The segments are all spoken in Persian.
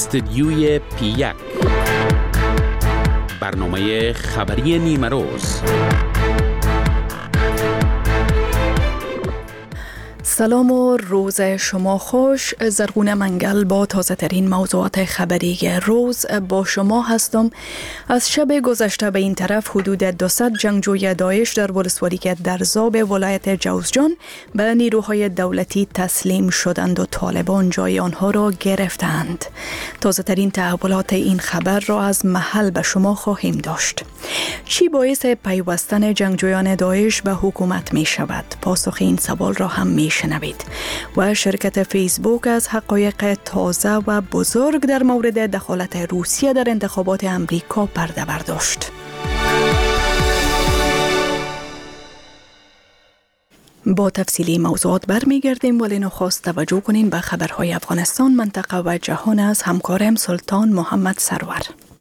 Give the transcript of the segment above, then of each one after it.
استدیوی پی1 برنامه خبری نیمه روز. سلام و روز شما خوش. زرغونه منگل با تازه ترین موضوعات خبری روز با شما هستم. از شب گذشته به این طرف حدود 200 جنگجوی داعش در ولسوالی درزاب ولایت جوزجان به نیروهای دولتی تسلیم شدند و طالبان جای آنها را گرفتند. تازه ترین تحولات این خبر را از محل به شما خواهیم داشت. چی باعث پیوستن جنگجویان داعش به حکومت می شود؟ پاسخ این سوال را هم می شنوید. و شرکت فیسبوک از حقایق تازه و بزرگ در مورد دخالت روسیه در انتخابات امریکا پرده برداشت. با تفصیلی موضوعات برمیگردیم، ولی نخست توجه کنیم به خبرهای افغانستان، منطقه و جهان از همکارم سلطان محمد سرور.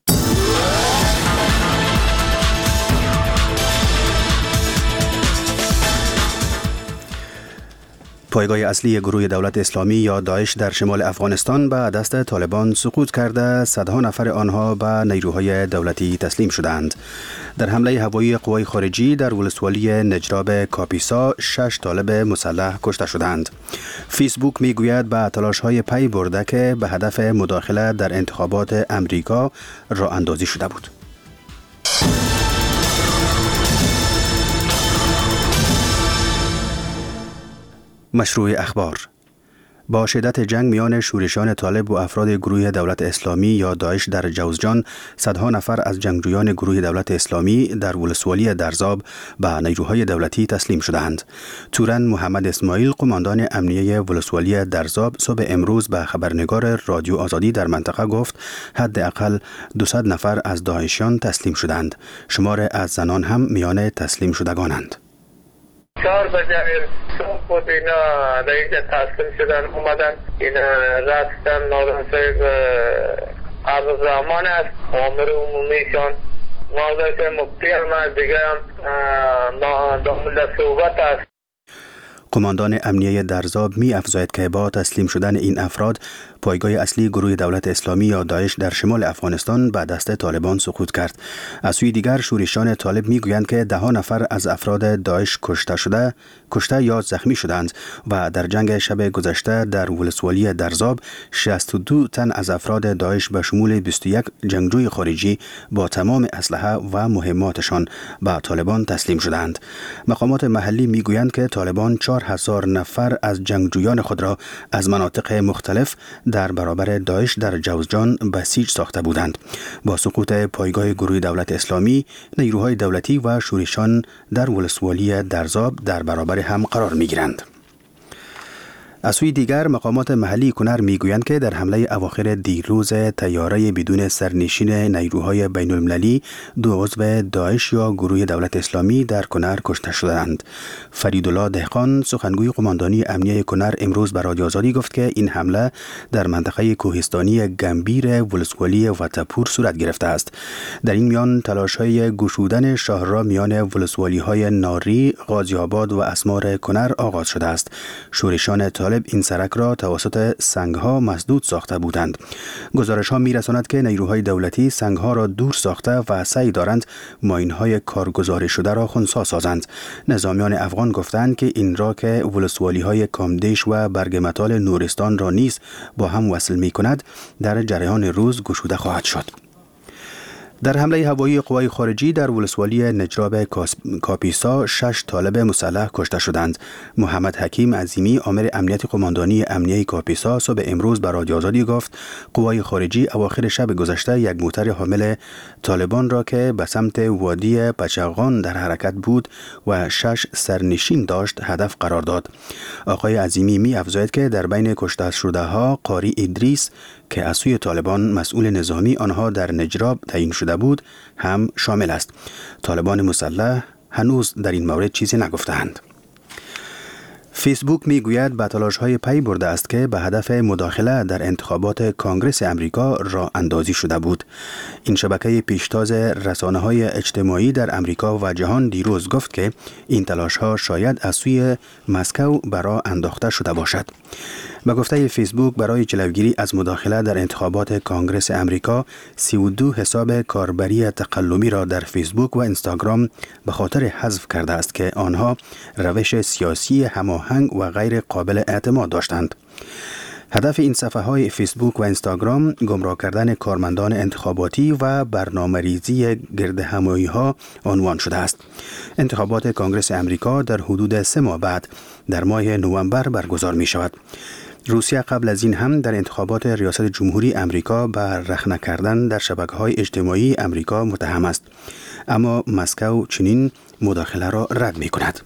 پایگاه اصلی گروه دولت اسلامی یا داعش در شمال افغانستان به دست طالبان سقوط کرده، صدها نفر آنها به نیروهای دولتی تسلیم شدند. در حمله هوایی قوای خارجی در ولسوالی نجراب کاپیسا 6 طالب مسلح کشته شدند. فیسبوک میگوید به تلاش‌های پی برده که به هدف مداخله در انتخابات امریکا راه اندازی شده بود. مشروع اخبار. با شدت جنگ میان شورشان طالب و افراد گروه دولت اسلامی یا داعش در جوزجان، صدها نفر از جنگجویان گروه دولت اسلامی در ولسوالی درزاب به نیروهای دولتی تسلیم شدند. تورن محمد اسماعیل، قماندان امنیه ولسوالی درزاب، صبح امروز به خبرنگار رادیو آزادی در منطقه گفت حداقل 200 نفر از داعشیان تسلیم شدند. شمار از زنان هم میان تسلیم شدگانند. 4 بجه صبح بود اینا در اینجا تسلیم شدن اومدن. اینا رفتن ناظر صاحب عبدالرحمن است، آمر عمومیشان. ناظر صاحب مفتی هم از دیگه هم دامل صحبت است. قماندان امنیه درزاب می افزاید که با تسلیم شدن این افراد، پایگاه اصلی گروه دولت اسلامی یا داعش در شمال افغانستان به دست طالبان سقوط کرد. از سوی دیگر شورشان طالب می گویند که 10 نفر از افراد داعش کشته یا زخمی شدند و در جنگ شب گذشته در ولسوالی درزاب 62 تن از افراد داعش به شمول 21 جنگجوی خارجی با تمام اسلحه و مهماتشان به طالبان تسلیم شدند. مقامات محلی می گویند که طالبان 4000 نفر از جنگجویان خود را از مناطق مختلف در برابر داعش در جوزجان بسیج ساخته بودند. با سقوط پایگاه گروه دولت اسلامی، نیروهای دولتی و شورشان در ولسوالی درزاب در برابر هم قرار می‌گیرند. از سوی دیگر مقامات محلی کنر میگویند که در حمله اواخر دیروز طیاره بدون سرنشین نیروهای بین المللی 2 عضو داعش یا گروه دولت اسلامی در کنر کشته شدند. فریدالله دهقان، سخنگوی قماندانی امنیه کنر، امروز به رادیو آزادی گفت که این حمله در منطقه کوهستانی گنبیر ولسوالی واتپور صورت گرفته است. در این میان تلاش‌های گشودن شاهراه میان ولسوالی‌های ناری، غازی آباد و اسمار کنر آغاز شده است. شورشان طالب این سرک را توسط سنگ‌ها مسدود ساخته بودند. گزارش‌ها می‌رساند که نیروهای دولتی سنگ‌ها را دور ساخته و سعی دارند ماین‌های کارگزاری شده را خنثی سازند. نظامیان افغان گفتند که این را که ولسوالی‌های کامدیش و برگمتال نورستان را نیز با هم وصل می‌کند، در جریان روز گشوده خواهد شد. در حمله هوایی قوای خارجی در ولسوالی نجراب کاپیسا 6 طالب مسلح کشته شدند. محمد حکیم عظیمی، آمر امنیت قماندانی امنیه کاپیسا، صبح امروز به رادیو آزادی گفت قوای خارجی اواخر شب گذشته یک موتر حامل طالبان را که به سمت وادی پچغان در حرکت بود و 6 سرنشین داشت هدف قرار داد. آقای عظیمی می افزاید که در بین کشته شده ها قاری ادریس که از سوی طالبان مسئول نظامی آنها در نجراب تعیین شده بود هم شامل است. طالبان مسلح هنوز در این مورد چیزی نگفتند. فیسبوک میگوید به تلاش‌های پی برده است که به هدف مداخله در انتخابات کانگرس امریکا راه اندازی شده بود. این شبکه پیشتاز رسانه‌های اجتماعی در امریکا و جهان دیروز گفت که این تلاش‌ها شاید از سوی مسکو برای انداخته شده باشد. به گفته فیسبوک برای جلوگیری از مداخله در انتخابات کانگرس امریکا 32 حساب کاربری تقلبی را در فیسبوک و اینستاگرام به خاطر حذف کرده است که آنها روش سیاسی هماهنگ و غیر قابل اعتماد داشتند. هدف این صفحه های فیسبوک و اینستاگرام گمراه کردن کارمندان انتخاباتی و برنامه‌ریزی گردهمایی ها عنوان شده است. انتخابات کانگرس امریکا در حدود 3 ماه بعد در ماه نوامبر برگزار می شود. روسیه قبل از این هم در انتخابات ریاست جمهوری امریکا به رخنه کردن در شبکه‌های اجتماعی امریکا متهم است، اما مسکو چنین مداخله را رد می کند.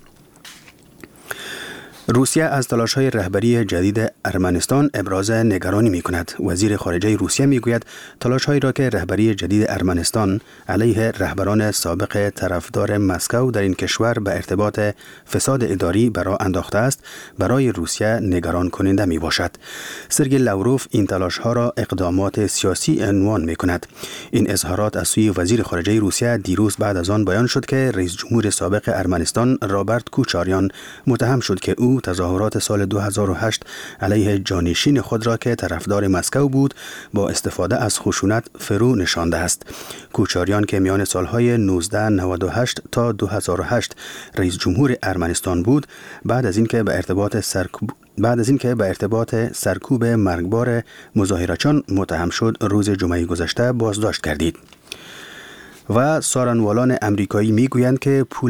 روسیه از تلاش‌های رهبری جدید ارمنستان ابراز نگرانی می‌کند. وزیر خارجه روسیه می‌گوید تلاش‌هایی را که رهبری جدید ارمنستان علیه رهبران سابق طرفدار مسکو در این کشور به ارتباط فساد اداری برا انداخته است، برای روسیه نگران کننده میباشد. سرگئی لاوروف این تلاش‌ها را اقدامات سیاسی عنوان می‌کند. این اظهارات از سوی وزیر خارجه روسیه دیروز بعد از آن بیان شد که رئیس جمهور سابق ارمنستان رابرت کوچاریان متهم شد که او تظاهرات سال 2008 علیه جانشین خود را که طرفدار مسکو بود با استفاده از خشونت فرو نشانده است. کوچاریان که میان سالهای 1998 تا 2008 رئیس جمهور ارمنستان بود، بعد از اینکه به ارتباط سرکوب مرگبار مظاهرچیان متهم شد، روز جمعه گذشته بازداشت گردید. و سارنوالان امریکایی میگویند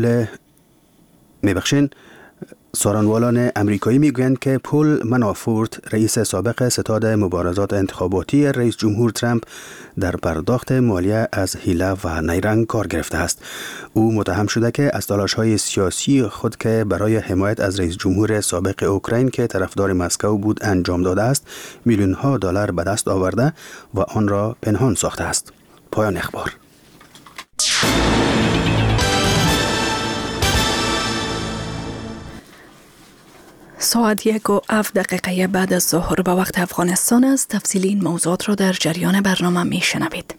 که پول منافورت، رئیس سابق ستاد مبارزات انتخاباتی رئیس جمهور ترامپ، در پرداخت مالیه از حیله و نیرنگ کار گرفته است. او متهم شده که از تلاش‌های سیاسی خود که برای حمایت از رئیس جمهور سابق اوکراین که طرفدار مسکو بود انجام داده است، میلیون‌ها دلار به دست آورده و آن را پنهان ساخته است. پایان اخبار. ساعت 1:07 بعد از ظهر به وقت افغانستان است. تفصیل این موضوعات را در جریان برنامه می شنوید.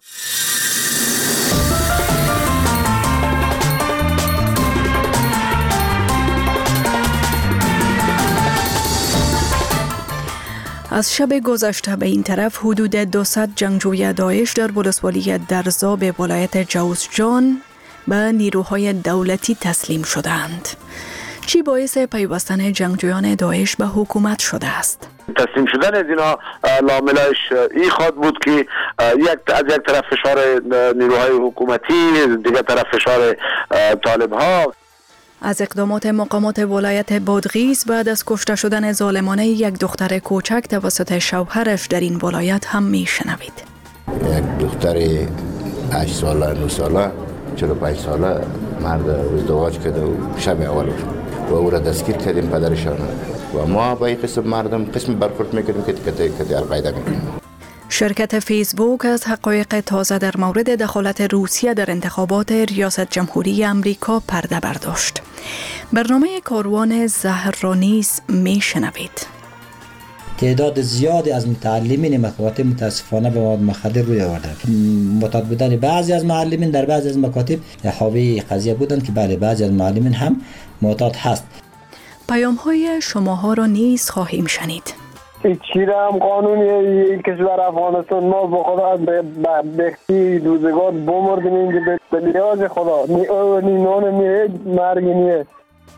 از شب گذشته به این طرف حدود 200 جنگجوی داعش در ولسوالی درزاب ولایت جوزجان به نیروهای دولتی تسلیم شدند. چی باعث پیوستن جنگجویان داعش به حکومت شده است؟ تسلیم شدن از اینا لاملش این خواهد بود که از یک طرف فشار نیروهای حکومتی، دیگر طرف فشار طالب ها. از اقدامات مقامات ولایت بادغیس بعد از کشته شدن ظالمانه یک دختر کوچک توسط شوهرش در این ولایت هم میشنوید. یک دختر 8 ساله 9 ساله 45 ساله مرد ازدواج کرده و شب اول و او را دستگیر کردیم پدرشان و ما با این قسم مردم قسم برخورد میکنیم که کتی القاعده میکنیم. شرکت فیسبوک از حقایق تازه در مورد دخالت روسیه در انتخابات ریاست جمهوری امریکا پرده برداشت. برنامه کاروان زهر را نیز میشنوید. تعداد زیادی از متعلمین مکاتب متاسفانه به مواد مخدر روی آورده. معتاد بودن بعضی از معلمین در بعضی از مکاتب حاوی قضیه بودند که بله بعضی از معلمین هم معتاد هست. پیام های شماها را نیز خواهیم شنید. چی را هم قانونی کشور افغانستان ما با خدا بختی روزگار بمردیم اینجا به نیاز خدا نی نان نیه مرگی نیه.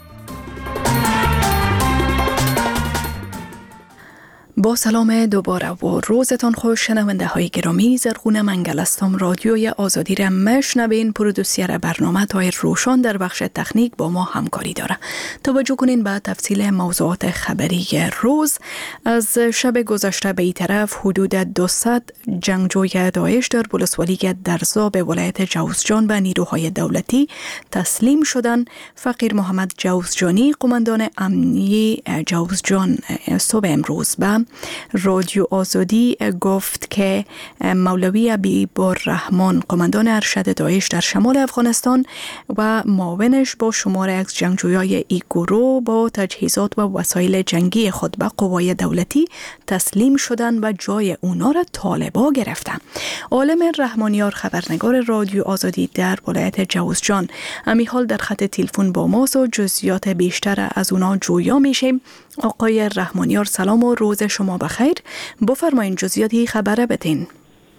با سلام دوباره و روزتان خوش شنونده های گرامی. زرغونه منگل هستم. رادیوی آزادی را مشنوین. پرودوسر برنامه طاهر روشن در بخش تکنیک با ما همکاری داره. توجه کنین به تفصیل موضوعات خبری روز. از شب گذشته به این طرف حدود 200 جنگجوی داعش در ولسوالی درزاب ولایت جوزجان به نیروهای دولتی تسلیم شدند. فقیر محمد جوزجانی قماندان امنیه جوزجان صبح امروز به رادیو آزادی گفت که مولوی عبیبالرحمن قماندان ارشد داعش در شمال افغانستان و معاونش با شمار از جنگجویای این گروه با تجهیزات و وسایل جنگی خود به قوای دولتی تسلیم شدن و جای اونا را طالبا گرفتن. عالم رحمانیار خبرنگار رادیو آزادی در ولایت جوزجان امی حال در خط تلفن با ماست و جزئیات بیشتر از اونا جویا میشیم. آقای رحمانیار سلام و روز شما بخیر. بفرمایین جزئیاتی خبره بتین.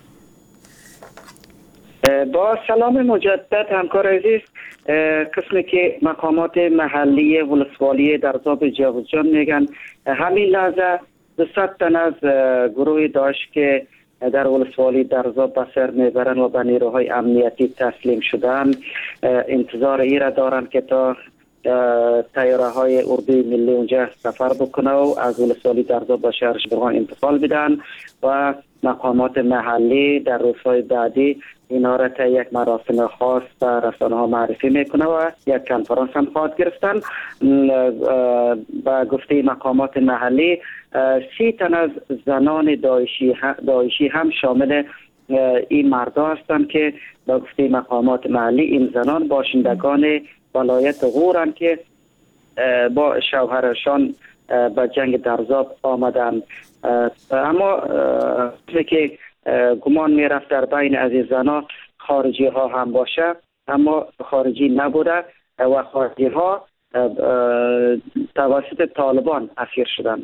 با سلام مجدد همکار عزیز، قسمی که مقامات محلی ولسوالی درزاب جوزجان میگن همین لحظه 200 تن از گروه داعش که در ولسوالی درزاب به سر میبرن و به نیروهای امنیتی تسلیم شدن انتظار ای را دارن که تا طیاره های اردوی ملی اونجا سفر بکنه و از ولسوالی درزاب به شهر شبرغان انتقال بدن و مقامات محلی در روزهای بعدی اینا را تا یک مراسم خاص به رسانه ها معرفی میکنه و یک کنفرانس هم خواهد گرفتن. با گفته مقامات محلی 30 تن از زنان داعشی هم شامل این مردا هستند که با گفته مقامات محلی این زنان باشندگان ولایت غورند که با شوهرشان به جنگ درزاب آمدند. اما که گمان می رفت در بین از این زنان خارجی ها هم باشه، اما خارجی نبوده و خارجی ها توسط طالبان اسیر شدند.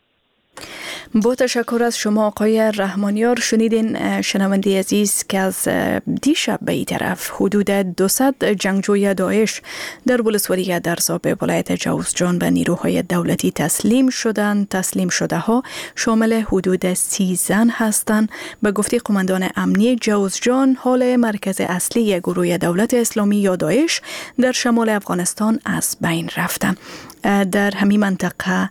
با تشکر از شما آقای رحمانیار. شنیدین شنونده عزیز که از دیشب به این طرف حدود 200 جنگجوی داعش در ولسوالی درزاب ولایت جوزجان به نیروهای دولتی تسلیم شدند. تسلیم شده ها شامل حدود 30 زن هستند. به گفته قماندان امنی جوزجان حال مرکز اصلی گروه دولت اسلامی یا داعش در شمال افغانستان از بین رفته. در همین منطقه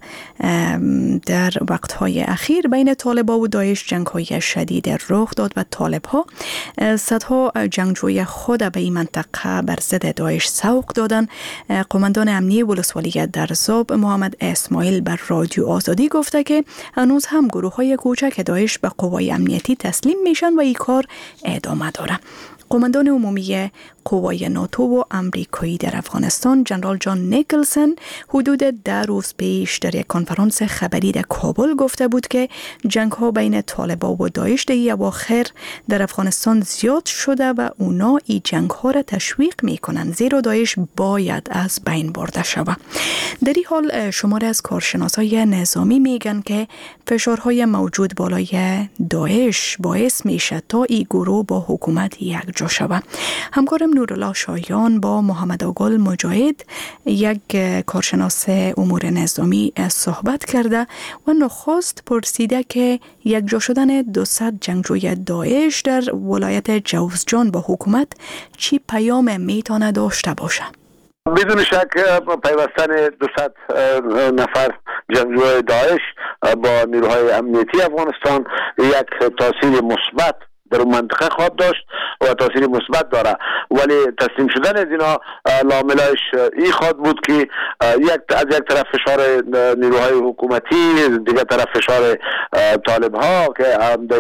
در وقتهای اخیر بین طالبان و داعش جنگ‌های شدید رخ داد و طالب‌ها صدها جنگجوی خود به این منطقه بر ضد داعش سوق دادند. قماندان امنی ولسوالی درزاب محمد اسماعیل بر رادیو آزادی گفته که هنوز هم گروه‌های کوچک داعش به قوای امنیتی تسلیم میشن و این کار ادامه داره. قماندان عمومی قوای ناتو و امریکایی در افغانستان جنرال جان نیکلسن حدود 10 روز پیش در یک کنفرانس خبری در کابل گفته بود که جنگ ها بین طالبان و داعش در اواخر در افغانستان زیاد شده و اونا این جنگ ها را تشویق میکنن زیرا داعش باید از بین برده شود. در این حال شمار از کارشناسای نظامی میگن که فشارهای موجود بالای داعش باعث میشه تا این گروه با حکومت یکجا شود. همکارم نورالله شایان با محمد آقل مجاهد یک کارشناس امور نظامی صحبت کرده و نخست پرسیده که یکجا شدن 200 جنگجوی داعش در ولایت جوزجان با حکومت چی پیام میتونه داشته باشه؟ بدون شک پیوستن 200 نفر جنگجوی داعش با نیروهای امنیتی افغانستان یک تاثیر مثبت در اون منطقه خواهد داشت و تاثیر مثبت داره، ولی تسلیم شدن از اینا لاملایش این خواهد بود که از یک طرف فشار نیروهای حکومتی، دیگر طرف فشار طالب ها که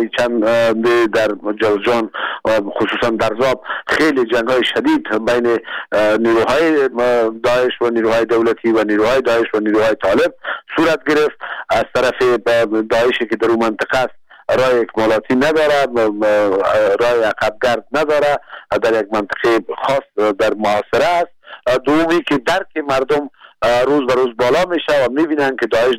در جوزجان خصوصا درزاب خیلی جنگ های شدید بین نیروهای داعش و نیروهای دولتی و نیروهای داعش و نیروهای طالب صورت گرفت. از طرف داعشی که در اون منطقه است راه اکمالاتی نداره، راه عقبگرد نداره، در یک منطقه خاص در محاصره است. دومی که درک مردم روز به روز بالا میشه و میبینن که داعش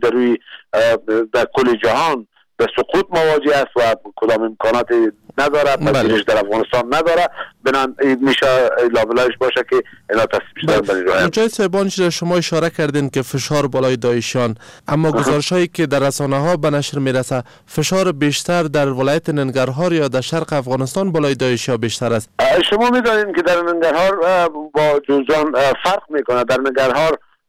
در کل جهان به سقوط مواجه است و کدام امکانات نداره، پذیرش در افغانستان نداره. بنان میشه لابلایش باشه که اینا تصمیم شدن برای جای سربانش را شما اشاره کردین که فشار بالای داعشیان، اما گزارش هایی که در رسانه ها به نشر میرسه فشار بیشتر در ولایت ننگرهار یا در شرق افغانستان بالای داعشی‌ها بیشتر است. شما میدانید که در ننگرهار با جوزجان فرق میکنه. در ننگرهار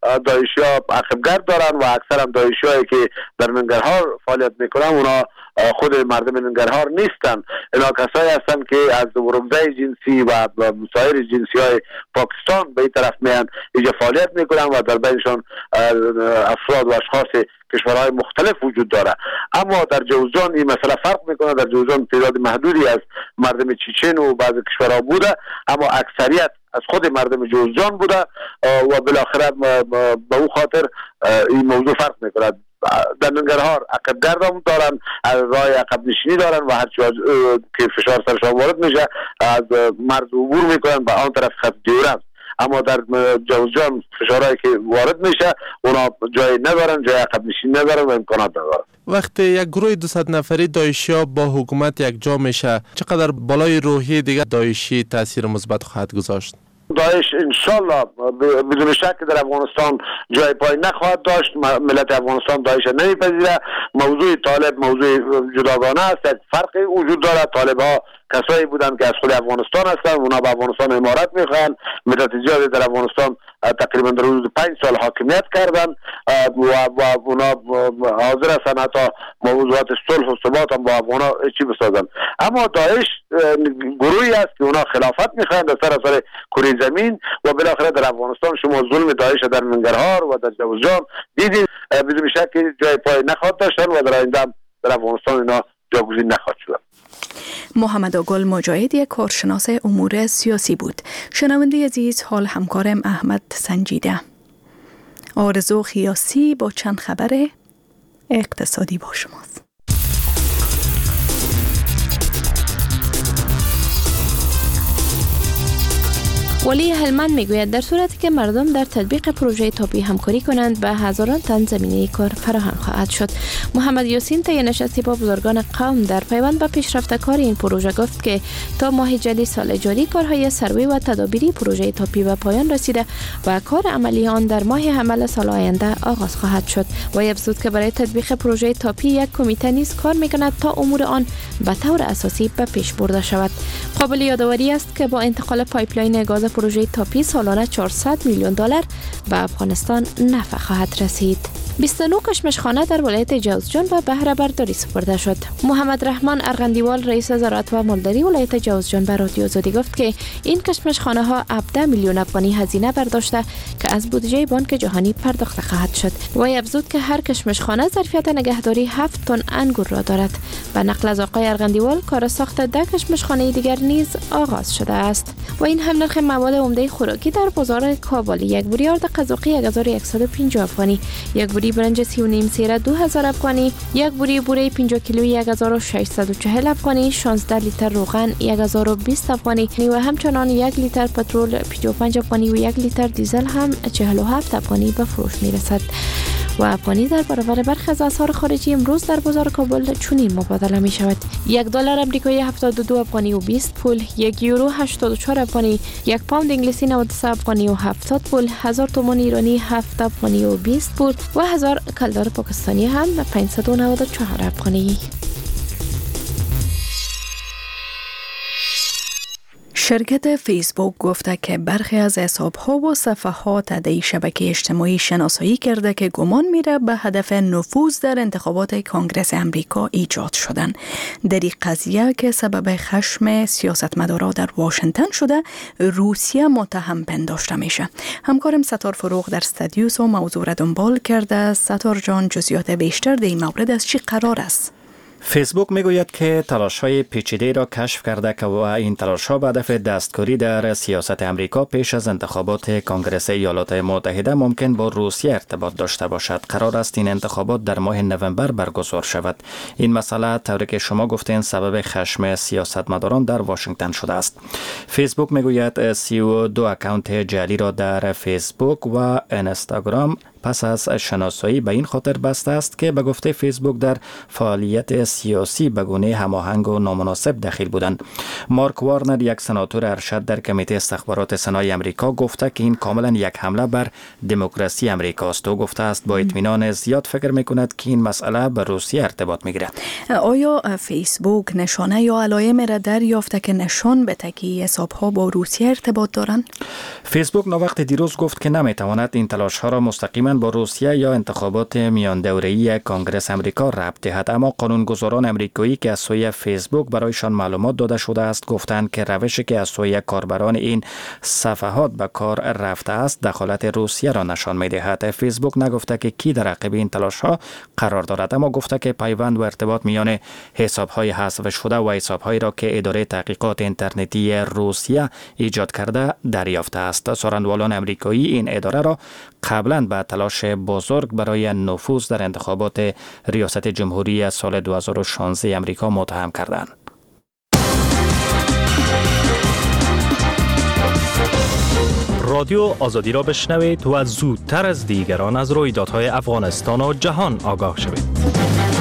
داعشی‌ها عقب‌گرد دارن و اکثر هم داعشی‌هایی که در ننگرهار فعالیت میکنن اونا خود مردم ننگرهار نیستن. اینا کسایی هستن که از ورمزه جنسی و سایر جنسی‌های پاکستان به این طرف میان اینجا فعالیت میکنن و در بینشان افراد و اشخاص کشورهای مختلف وجود داره. اما در جوزجان این مسئله فرق میکنه. در جوزجان تعداد محدودی از مردم چچن و بعضی کشورها بوده، اما اکثریت از خود مردم جوزجان بوده و بالاخره به او خاطر این موضوع فرق میکنه. در ننگرهار عقب‌گرد هم دارن، راه عقب نشینی دارن و هر چیز که فشار سرشان وارد میشه از مرز عبور میکنن به آن طرف خط دیورند. اما در جوزجان فشارهایی که وارد میشه اونا جای ندارن، جای عقب نشینی ندارن و امکانات ندارن. وقتی یک گروه 200 نفری داعشی‌ها با حکومت یک جا میشه، چقدر بالای روحیه دیگه داعشی تاثیر مثبت خواهد گذاشت؟ داعش انشالله بدون شک در افغانستان جای پای نخواهد داشت. ملت افغانستان داعش نمیپذیره. موضوع طالب موضوع جداگانه است. یک فرقی وجود داره. طالب ها کسایی بودن که از خود افغانستان هستن، اونا به افغانستان امارت میخوان. مدت زیادی در افغانستان تقریبا در حدود 5 سال حاکمیت کردن و اونا حاضر هستن حتی موضوعات صلح و ثبات هم با افغانا چی بسازن. اما داعش گروهی است که اونا خلافت میخوان در سراسر کره زمین و بالاخره در افغانستان شما ظلم داعش در ننگرهار و در جوزجان دیدید. بدون شک جای پای نخواهد داشتن و در آینده در افغانستان اینا جاگزین نخواهد شدن. محمد آگل مجاهد یک کارشناس امور سیاسی بود. شنونده عزیز، حال همکارم احمد سنجیده. آرزو خیاسی با چند خبر اقتصادی با شماست. ولی هلمند میگوید در صورتی که مردم در تطبیق پروژه تاپی همکاری کنند به هزاران تن زمینه کار فراهم خواهد شد. محمد یاسین طی نشستی با بزرگان قوم در پیوند به پیشرفت کار این پروژه گفت که تا ماه جدید سال جاری کارهای سروی و تدابیری پروژه تاپی به پایان رسیده و کار عملی آن در ماه حمل سال آینده آغاز خواهد شد. و افزود که برای تطبیق پروژه تاپی یک کمیته نیز کار میکند تا امور آن به طور اساسی به پیش برده شود. قابل یادآوری است که با انتقال پایپلاین گاز پروژه تاپی سالانه 400 میلیون دلار به افغانستان نفع خواهد رسید. 29 کشمشخانه در ولایت جوزجان به بهره برداری سپرده شد. محمد رحمان ارغندیوال رئیس زراعت و مالداری ولایت جوزجان به رادیو آزادی گفت که این کشمشخانه ها 17 میلیون افغانی هزینه برداشته که از بودجه بانک جهانی پرداخته خواهد شد. و افزود که هر کشمشخانه ظرفیت نگهداری 7 تن انگور را دارد. به نقل از آقای ارغندیوال کار ساخت 10 کشمشخانه دیگر نیز آغاز شده است. و این هم نرخ مواد عمده خوراکی در بازار کابل: یک بوری آرد قزاقی 1150 افغانی، یک بوری برنج 3.5 سیره 2000 افغانی، یک بوری بوره 50 کیلویی 1640 افغانی، 16 لیتر روغن 1020 افغانی و همچنان 1 لیتر پترول 55 افغانی و 1 لیتر دیزل هم 47 افغانی به فروش میرسد. و افغانی در برابر برخی از اسعار خارجی امروز در بازار کابل چنین مبادله می شود: یک دلار آمریکایی 72 افغانی و 20 پول، یک یورو 84 افغانی، یک پوند انگلیسی 93 افغانی و 70 پول، 1000 تومان ایرانی 7 افغانی و 20 پول و 1000 کلدار پاکستانی هم 594 افغانی. شرکت فیسبوک گفته که برخی از حساب‌ها و صفحات در شبکه اجتماعی شناسایی کرده که گمان میره به هدف نفوذ در انتخابات کنگره امریکا ایجاد شدن. در این قضیه که سبب خشم سیاستمدارا در واشنگتن شده، روسیه متهم پنداشته میشه. همکارم ستار فروغ در استودیوس و موضوع را دنبال کرده. ستار جان، جزئیات بیشتر در این مورد از چی قرار است؟ فیسبوک میگوید که تلاش‌های پیچیده را کشف کرده که و این تلاش‌ها به هدف دستکاری در سیاست امریکا پیش از انتخابات کنگره ایالات متحده ممکن با روسیه ارتباط داشته باشد. قرار است این انتخابات در ماه نوامبر برگزار شود. این مسئله طوری که شما گفتین سبب خشم سیاستمداران در واشنگتن شده است. فیسبوک میگوید 32 اکانت جعلی را در فیسبوک و اینستاگرام پس از شناسایی به این خاطر بسته است که به گفته فیسبوک در فعالیت سیاسی به گونه هماهنگ و نامناسب دخیل بودند. مارک وارنر، یک سناتور ارشد در کمیته استخبارات سنای امریکا، گفته که این کاملا یک حمله بر دموکراسی امریکا است و گفته است با اطمینان زیاد فکر میکند که این مسئله به روسیه ارتباط میگیره. آیا فیسبوک نشانه یا علائم را دریافته که نشان بده که حساب‌ها با روسیه ارتباط دارند؟ فیسبوک وقت دیروز گفت که نمیتواند این تلاش‌ها را مستقیما با روسیه یا انتخابات میان دوره‌ای کنگره امریکا ربط دهد، اما قانونگذاران امریکایی که از سوی فیسبوک برایشان معلومات داده شده است گفتند که روشی که از سوی کاربران این صفحات به کار رفته است دخالت روسیه را نشان می‌دهد. فیسبوک نگفته که کی در عقب این تلاش‌ها قرار دارد، اما گفته که پیوند و ارتباط میان حساب‌های حذف شده و حساب‌هایی را که اداره تحقیقات اینترنتی روسیه ایجاد کرده دریافته است. سخنرانان امریکایی این اداره را قبلا به تلاش بزرگ برای نفوذ در انتخابات ریاست جمهوری سال 2016 امریکا متهم کردند. رادیو آزادی را بشنوید و زودتر از دیگران از رویدادهای افغانستان و جهان آگاه شوید.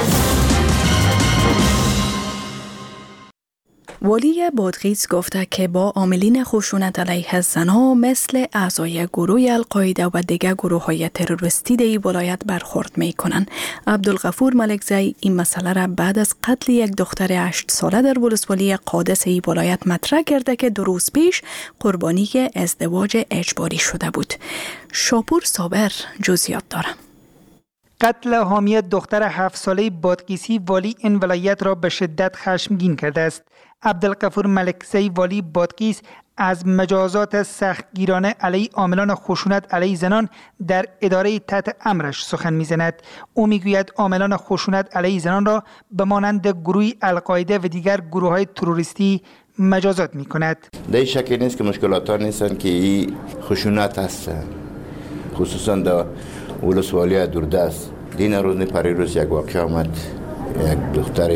والی بادغیس گفته که با عاملین خشونت علیه زنها مثل اعضای گروه القاعده و دیگر گروه‌های تروریستی در ولایت برخورد می‌کنند. عبدالغفور ملکزی این مسئله را بعد از قتل یک دختر 8 ساله در ولسوالی قادس ای ولایت مطرح کرده که 2 روز پیش قربانی ازدواج اجباری شده بود. شاپور صابر جزئیات دارد. قتل حامی دختر 7 ساله بادغیسی والی این ولایت را به شدت خشمگین کرده است. عبدالغفور ملکزی والی بادغیس از مجازات سختگیرانه علیه عاملان خشونت علیه زنان در اداره تحت امرش سخن می‌زند. او میگوید عاملان خشونت علیه زنان را به مانند گروه القاعده و دیگر گروه‌های تروریستی مجازات می‌کند. در شکی نیست که مشکلات ها نیستن که این خشونت هست، خصوصا در ولسوالی دوردست. دین روز پریروز یک واقعه آمد، یک دختر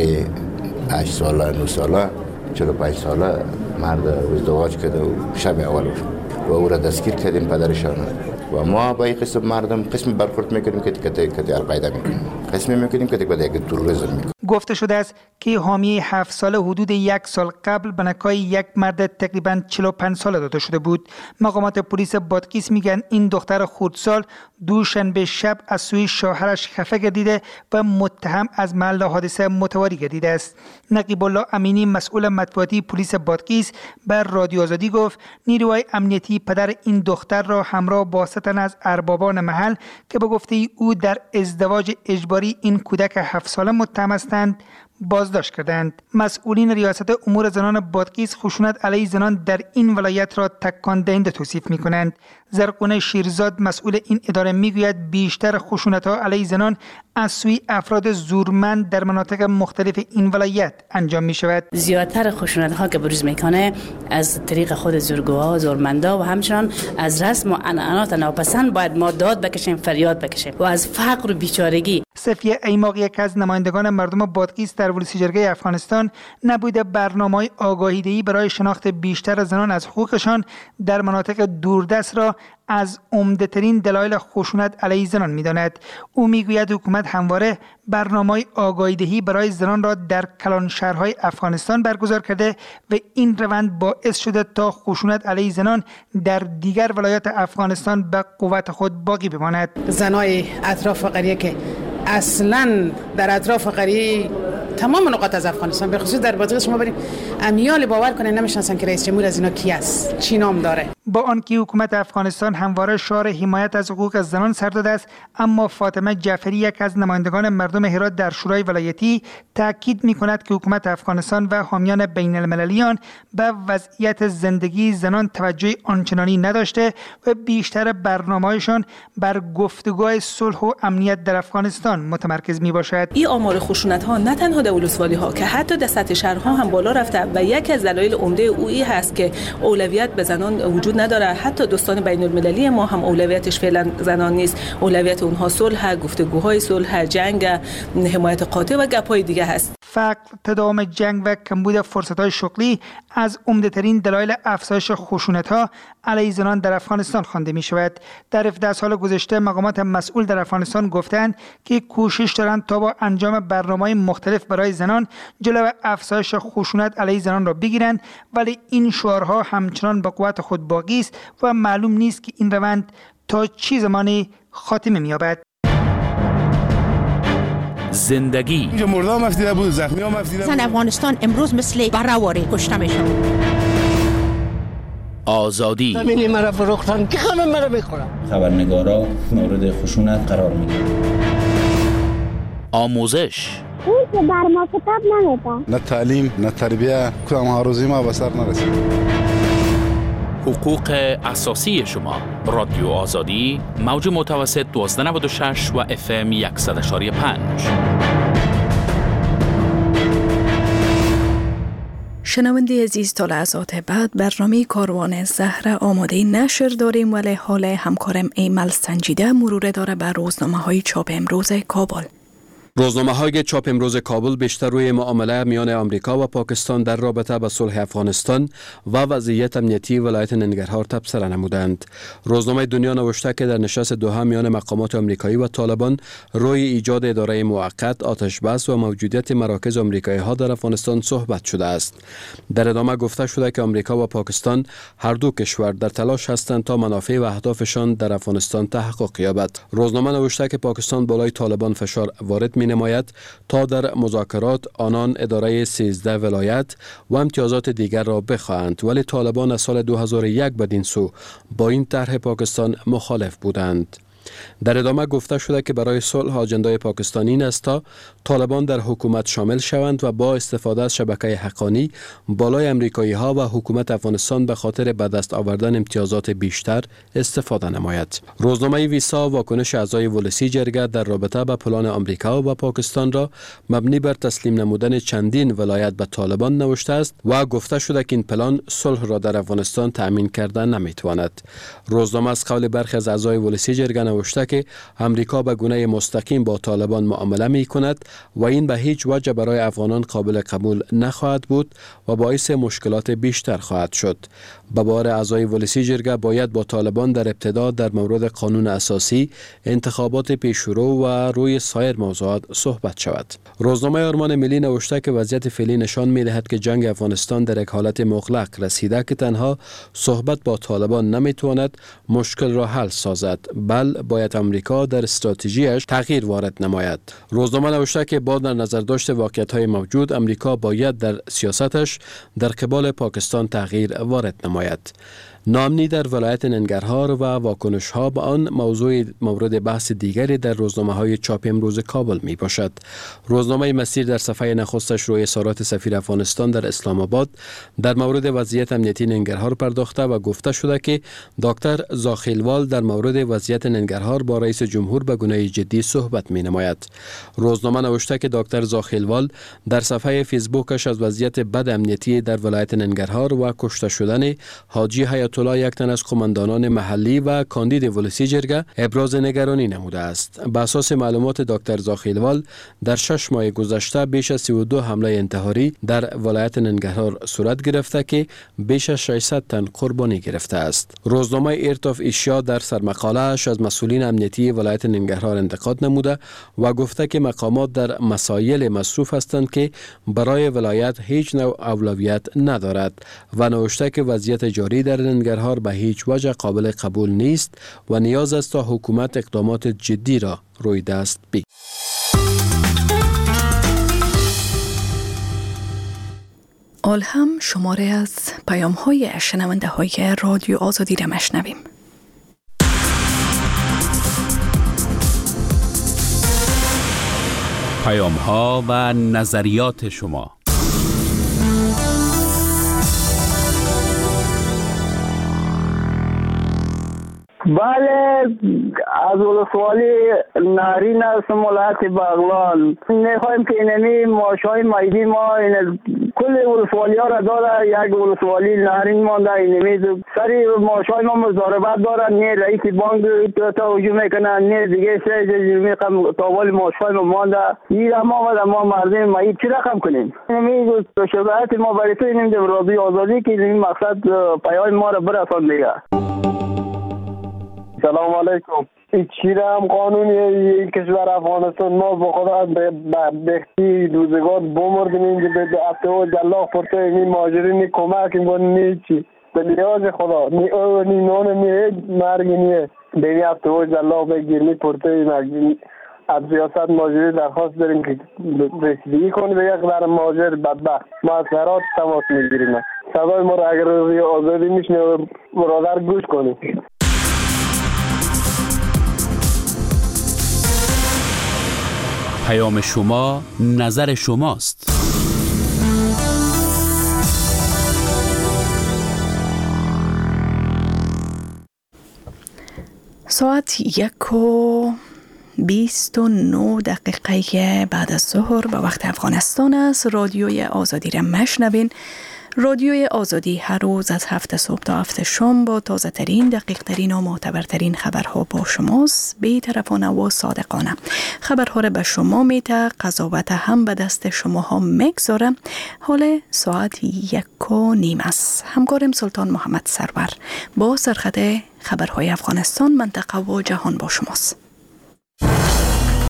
8 ساله 9 ساله 45 ساله مرد ازدواج کرده و شب اول و او را دستگیر کردیم پدرشان و ما با این قسم مردم قسم برخورد میکنیم که کتی القاعده میکنیم، قسمی میکنیم که با یک تروریسم میکنیم. گفته شده است که حامی 7 ساله حدود 1 سال قبل به نکای یک مرد تقریباً 45 ساله داده شده بود. مقامات پلیس بادغیس میگن این دختر خردسال دوشنبه شب از سوی شوهرش خفه گردیده و متهم از محل حادثه متواری گردیده است. نقیب الله امینی مسئول مطبوعاتی پلیس بادغیس بر رادیو آزادی گفت نیروهای امنیتی پدر این دختر را همراه با تن از اربابان محل که به گفته او در ازدواج اجباری این کودک 7 ساله متهم هستند بازداشت کردند. مسئولین ریاست امور زنان بادغیس خشونت علیه زنان در این ولایت را تکان دهنده توصیف می‌کنند. زرقونه شیرزاد مسئول این اداره میگوید بیشتر خشونت‌ها علیه زنان از سوی افراد زورمند در مناطق مختلف این ولایت انجام می‌شود. زیادتر خشونت‌ها که بروز می‌کنه از طریق خود زورگوها، زورمندا و همچنان از رسم و عنعنات ناپسند باید ما داد بکشیم، فریاد بکشیم و از فقر و بیچارگی. صفیه ایماق یک از نمایندگان مردم بادغیس در ولسیجرگه افغانستان نبوده برنامه‌های آگاهی‌دهی برای شناخت بیشتر زنان از حقوقشان در مناطق دوردست را از عمده‌ترین دلایل خشونت علیه زنان می‌داند. او میگوید حکومت همواره برنامه‌های آگاهی‌دهی برای زنان را در کلان شهرهای افغانستان برگزار کرده و این روند باعث شده تا خشونت علیه زنان در دیگر ولایات افغانستان به قوت خود باقی بماند. زنای اطراف قریه که اصلاً در اطراف قریه تمام نقاط از افغانستان به خصوص در بادغیس شما بریم امیال باور کنین نمیشناسن که رئیس جمهور از اینا کی است، چی نام داره. با آنکه حکومت افغانستان همواره شعار حمایت از حقوق زنان سر داده است، اما فاطمه جعفری یک از نمایندگان مردم هرات در شورای ولایتی تاکید می‌کند که حکومت افغانستان و حامیان بین‌المللی آن به وضعیت زندگی زنان توجه آنچنانی نداشته و بیشتر برنامه‌هایشان بر گفتگوهای صلح و امنیت در افغانستان متمرکز میباشد. این آمار خشونت‌ها نه تنها در ولسوالی‌ها که حتی در سطح شهرها هم بالا رفته و یکی از دلایل عمده او این هست که اولویت به زنان وجود نداره. حتی دوستان بین‌المللی ما هم اولویتش فعلا زنان نیست، اولویت اونها صلح، گفتگوهای صلح، جنگ، حمایت قاطع و گپ‌های دیگه هست. فقر، تداوم جنگ و کمبود فرصت‌های شغلی از عمده‌ترین دلایل افزایش خشونت‌ها علیه زنان در افغانستان خوانده می‌شود. در 17 سال گذشته مقامات مسئول در افغانستان گفتند که کوشش دارند تا با انجام برنامه‌های مختلف برای زنان جلو افزایش خشونت علیه زنان را بگیرند، ولی این شعارها همچنان به قوت خود باقی است و معلوم نیست که این روند تا چه زمانی خاتمه می‌یابد. زندگی اینجا مردم مفتیده بود، زخمی ها مفتیده بود. زن افغانستان امروز مثل برهواری کشته میشن. آزادی همینی مرا فروختن که همه مرا میخورن. خبرنگارا مورد خشونت قرار میگیرن. آموزش اون که بر ما کتاب نمیده. نه تعلیم نه تربیه، کدام هاروزی ما به سر نرسید. حقوق اساسی شما. رادیو آزادی، موج متوسط 1296 و FM 100.5. شنونده عزیز، تا لحظات بعد برنامه کاروان زهره آماده نشر داریم، ولی حال همکارم ایمل سنجیده مرور داره بر روزنامه‌های چاپ امروز کابل. روزنامه‌های چاپ امروز کابل بیشتر روی معامله میان آمریکا و پاکستان در رابطه با صلح افغانستان و وضعیت امنیتی ولایت ننگرهار تبصره نمودند. روزنامه دنیا نوشته که در نشست دوحه میان مقامات آمریکایی و طالبان روی ایجاد اداره موقت، آتش بس و موجودیت مراکز آمریکایی ها در افغانستان صحبت شده است. در ادامه گفته شده که آمریکا و پاکستان هر دو کشور در تلاش هستند تا منافع و اهدافشان در افغانستان تحقق یابد. روزنامه نوشته که پاکستان بالای طالبان فشار وارد نماید تا در مذاکرات آنان اداره 13 ولایت و امتیازات دیگر را بخواهند، ولی طالبان از سال 2001 بدین سو با این طرح پاکستان مخالف بودند. در ادامه گفته شده که برای صلح آجندای پاکستانی این است تا طالبان در حکومت شامل شوند و با استفاده از شبکه حقانی بالای امریکایی ها و حکومت افغانستان به خاطر به دست آوردن امتیازات بیشتر استفاده نماید. روزنامه ویسا واکنش اعضای ولسی جرگه در رابطه با پلان آمریکا و پاکستان را مبنی بر تسلیم نمودن چندین ولایت به طالبان نوشته است و گفته شده که این پلان صلح را در افغانستان تأمین کردن نمیتواند. روزنامه از قول برخی از اعضای ولسی جرگه نوشته که امریکا به گونه مستقیم با طالبان معامله می کند و این به هیچ وجه برای افغانان قابل قبول نخواهد بود و باعث مشکلات بیشتر خواهد شد. به بار اعضای ولسی جرگه باید با طالبان در ابتدا در مورد قانون اساسی، انتخابات پیشرو و روی سایر موضوعات صحبت شود. روزنامه آرمان ملی نوشته که وضعیت فعلی نشان می دهد که جنگ افغانستان در یک حالت مغلق رسیده که تنها صحبت با طالبان نمی تواند مشکل را حل سازد، بل باید امریکا در استراتژیش تغییر وارد نماید. روزنامه نوشته که با در نظر داشت واقعیت‌های موجود، امریکا باید در سیاستش در قبال پاکستان تغییر وارد نماید. ناامنی در ولایت ننگرهار و واکنش ها به آن موضوع مورد بحث دیگری در روزنامه های چاپ امروز کابل می باشد. روزنامه مسیر در صفحه نخستش روی اظهارات سفیر افغانستان در اسلام آباد در مورد وضعیت امنیتی ننگرهار پرداخته و گفته شده که دکتر زاخیلوال در مورد وضعیت ننگرهار با رئیس جمهور به گونه جدی صحبت می نماید. روزنامه نوشته که دکتر زاخیلوال در صفحه فیسبوکش از وضعیت بد امنیتی در ولایت ننگرهار و کشته شدن حاجی حیات الله، یک تن از قماندانان محلی و کاندید ولسی جرگه، ابراز نگرانی نموده است. به اساس معلومات دکتر زاخیلوال در 6 ماه گذشته بیش از 32 حمله انتحاری در ولایت ننگرهار صورت گرفته که بیش از 600 تن قربانی گرفته است. روزنامه ایرت آف ایشیا در سرمقاله‌اش از مسئولین امنیتی ولایت ننگرهار انتقاد نموده و گفته که مقامات در مسائل مصروف هستند که برای ولایت هیچ نوع اولویت ندارد و نوشته که وضعیت جاری در ننگرهار به هیچ وجه قابل قبول نیست و نیاز است تا حکومت اقدامات جدی را روی دست بگیرد. آل هم شماره از پیام های شنونده های رادیو آزادی را مشنویم. پیام ها و نظریات شما. بله، از ولسوالی نهرین هستم ولایت بغلان. میخوایم که اینمی ماشای مایدی ما کل ولسوالی ها را داره، یک ولسوالی نهرین مانده، اینمی سری ماشای ما مزاربت داره، نه رئیس بانک تا هجوم میکنه، نه دیگه سه تاول ماشای ما مانده. این ما مردم مایید چی رقم کنیم؟ اینمی شباهت ما برای تو اینمی رادیو آزادی که اینمی مقصد پیام ما را برسان دیگه. سلام علیکم. این چیره هم قانونی کشور افغانستان ما با خدا بختی روزگار بمردیم اینجا به ابتو جلاخ پرته این ماجرین کمک این نیچی به لیاز خدا نی نون نی مرگی نیه بینی ابتو جلاخ بگیر نی پرته این از سیاست ماجری درخواست داریم که رسیدگی کنی به یک در ماجر بدبخت ما از هرات تماس میگیریم. صدای ما را اگر روی آزادی میشنه برادر گوش کنیم. پیام شما نظر شماست. ساعت 1:29 بعد از ظهر به وقت افغانستان است. رادیوی آزادی را مشنوین. رادیوی آزادی هر روز از 7 صبح تا 7 شام با تازه ترین، دقیق ترین و معتبرترین خبرها با شماست، بی‌طرفانه و صادقانه. خبرها را به شما میده، قضاوت هم به دست شما ها میگذاره. حال ساعت 1:30 است. همکارم سلطان محمد سرور با سرخط خبرهای افغانستان، منطقه و جهان با شماست.